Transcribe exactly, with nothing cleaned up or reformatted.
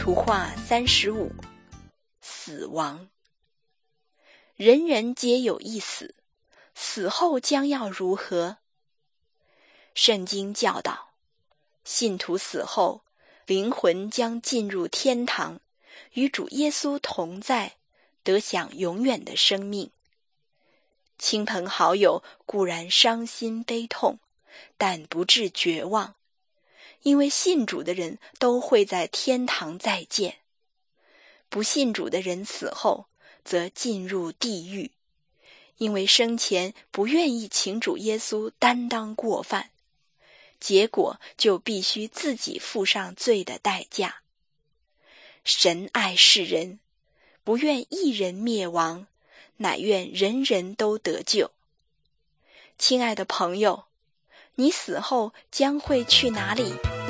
图画三十五，死亡。人人皆有一死，死后将要如何？圣经教导，信徒死后，灵魂将进入天堂，与主耶稣同在，得享永远的生命。亲朋好友固然伤心悲痛，但不致绝望，因为信主的人都会在天堂再见。不信主的人死后，则进入地狱，因为生前不愿意请主耶稣担当过犯，结果就必须自己付上罪的代价。神爱世人，不愿一人灭亡，乃愿人人都得救。亲爱的朋友，你死后将会去哪里？